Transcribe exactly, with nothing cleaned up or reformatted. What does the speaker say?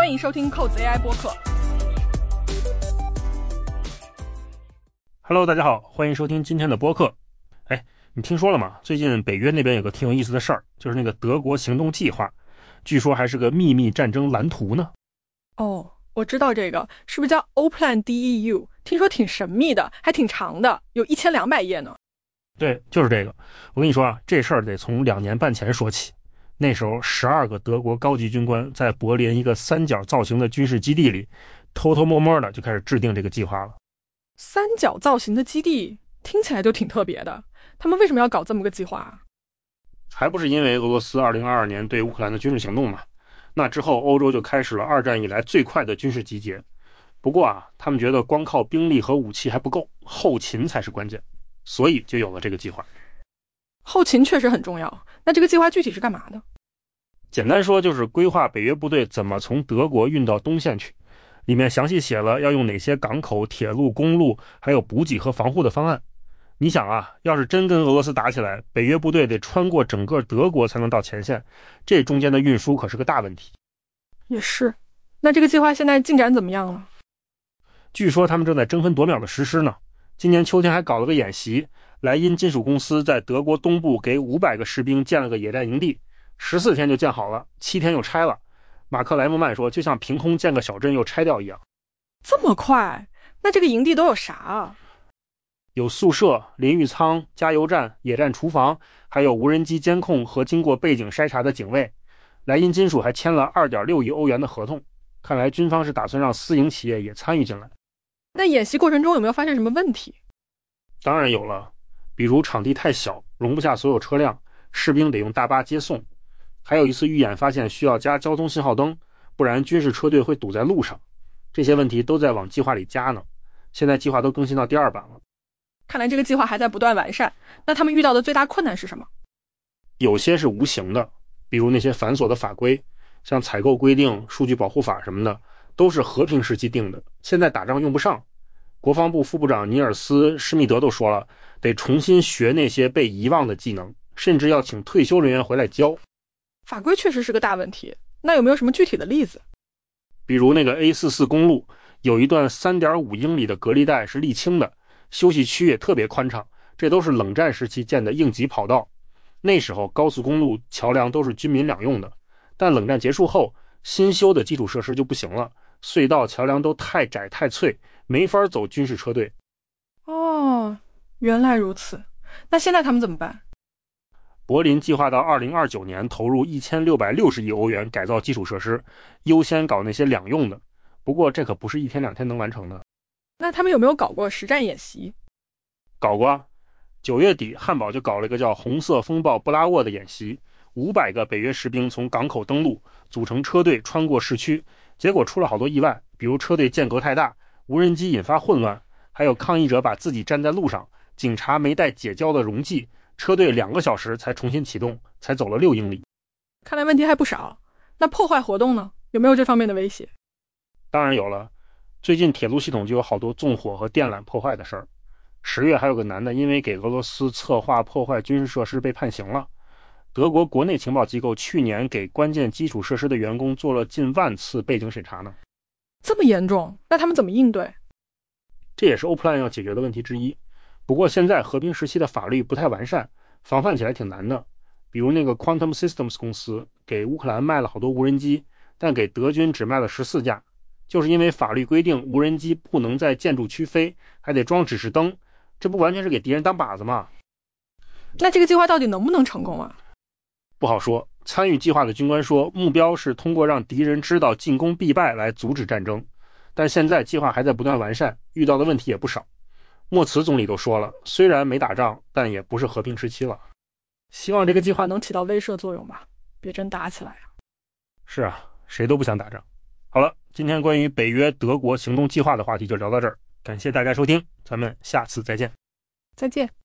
欢迎收听扣子 A I 播客。 Hello， 大家好，欢迎收听今天的播客。哎，你听说了吗？最近北约那边有个挺有意思的事儿，就是那个德国行动计划，据说还是个秘密战争蓝图呢。 哦，我知道这个，是不是叫 O Plan D E U？ 听说挺神秘的，还挺长的，有一千两百页呢。 对，就是这个。我跟你说啊，这事儿得从两年半前说起。那时候十二个德国高级军官在柏林一个三角造型的军事基地里，偷偷摸摸的就开始制定这个计划了。 三角造型的基地听起来就挺特别的，他们为什么要搞这么个计划啊？ 还不是因为俄罗斯二零二二年对乌克兰的军事行动嘛？那之后欧洲就开始了二战以来最快的军事集结。不过啊，他们觉得光靠兵力和武器还不够，后勤才是关键，所以就有了这个计划。 后勤确实很重要，那这个计划具体是干嘛的？ 简单说就是规划北约部队怎么从德国运到东线去，里面详细写了要用哪些港口、铁路、公路，还有补给和防护的方案。你想啊，要是真跟俄罗斯打起来，北约部队得穿过整个德国才能到前线，这中间的运输可是个大问题。 也是，那这个计划现在进展怎么样了？ 据说他们正在争分夺秒的实施呢。今年秋天还搞了个演习，莱茵金属公司在德国东部给五百个士兵建了个野战营地，十四天就建好了，七天又拆了。马克莱姆曼说，就像凭空建个小镇又拆掉一样。 这么快？那这个营地都有啥啊？ 有宿舍、淋浴舱、加油站、野战厨房，还有无人机监控和经过背景筛查的警卫。莱茵金属还签了 二点六亿欧元的合同，看来军方是打算让私营企业也参与进来。 那演习过程中有没有发现什么问题？ 当然有了，比如场地太小，容不下所有车辆，士兵得用大巴接送。还有一次预演发现需要加交通信号灯，不然军事车队会堵在路上。这些问题都在往计划里加呢，现在计划都更新到第二版了。 看来这个计划还在不断完善，那他们遇到的最大困难是什么？ 有些是无形的，比如那些繁琐的法规，像采购规定、数据保护法什么的，都是和平时期定的，现在打仗用不上。国防部副部长尼尔斯·施密德都说了，得重新学那些被遗忘的技能，甚至要请退休人员回来教。 法规确实是个大问题，那有没有什么具体的例子？ 比如那个 A 四四 公路有一段 三点五英里的隔离带是沥青的，休息区也特别宽敞，这都是冷战时期建的应急跑道。那时候高速公路桥梁都是军民两用的，但冷战结束后，新修的基础设施就不行了，隧道桥梁都太窄太脆，没法走军事车队。 哦，原来如此。那现在他们怎么办？ 柏林计划到二零二九年投入一千六百六十亿欧元改造基础设施，优先搞那些两用的。不过这可不是一天两天能完成的。 那他们有没有搞过实战演习？ 搞过啊。九月底汉堡就搞了一个叫红色风暴布拉沃的演习，五百个北约士兵从港口登陆，组成车队穿过市区，结果出了好多意外，比如车队间隔太大，无人机引发混乱，还有抗议者把自己站在路上，警察没带解胶的溶剂，车队两个小时才重新启动，才走了六英里。 看来问题还不少。那破坏活动呢？有没有这方面的威胁？ 当然有了，最近铁路系统就有好多纵火和电缆破坏的事儿。十月还有个男的因为给俄罗斯策划破坏军事设施被判刑了。德国国内情报机构去年给关键基础设施的员工做了近万次背景审查呢。 这么严重？那他们怎么应对？ 这也是 O Plan 要解决的问题之一。不过现在和平时期的法律不太完善，防范起来挺难的。比如那个 Quantum Systems 公司给乌克兰卖了好多无人机，但给德军只卖了十四架，就是因为法律规定无人机不能在建筑区飞，还得装指示灯，这不完全是给敌人当靶子吗？ 那这个计划到底能不能成功啊？ 不好说。参与计划的军官说，目标是通过让敌人知道进攻必败来阻止战争，但现在计划还在不断完善，遇到的问题也不少。莫茨总理都说了，虽然没打仗，但也不是和平时期了。 希望这个计划能起到威慑作用吧，别真打起来啊。 是啊，谁都不想打仗。好了，今天关于北约德国行动计划的话题就聊到这儿，感谢大家收听，咱们下次再见。 再见。